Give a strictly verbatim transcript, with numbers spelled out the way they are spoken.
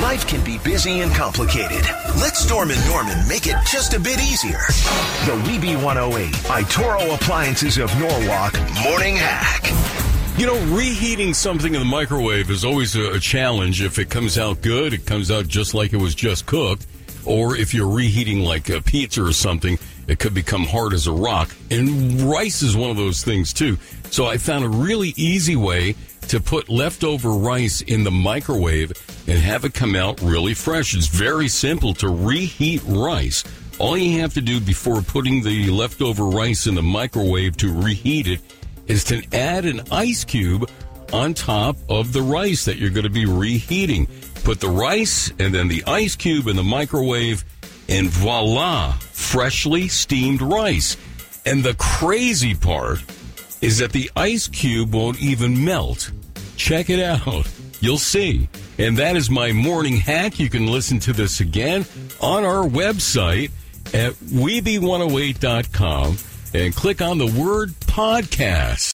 Life can be busy and complicated. Let Storm and Norman make it just a bit easier. The Weeby one oh eight by Toro Appliances of Norwalk Morning Hack. You know, reheating something in the microwave is always a, a challenge. If it comes out good, it comes out just like it was just cooked. Or if you're reheating like a pizza or something, it could become hard as a rock. And rice is one of those things, too. So I found a really easy way to put leftover rice in the microwave and have it come out really fresh. It's very simple to reheat rice. All you have to do before putting the leftover rice in the microwave to reheat it is to add an ice cube on top of the rice that you're going to be reheating. Put the rice and then the ice cube in the microwave, and voila, freshly steamed rice. And the crazy part is that the ice cube won't even melt. Check it out. You'll see. And that is my morning hack. You can listen to this again on our website at weeby one oh eight dot com and click on the word podcast.